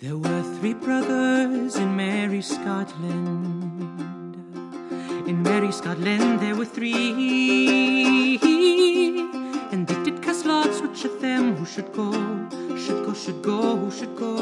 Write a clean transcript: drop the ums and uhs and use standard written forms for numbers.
There were three brothers in merry Scotland. In merry Scotland there were three, and they did cast lots which of them who should go, who should go.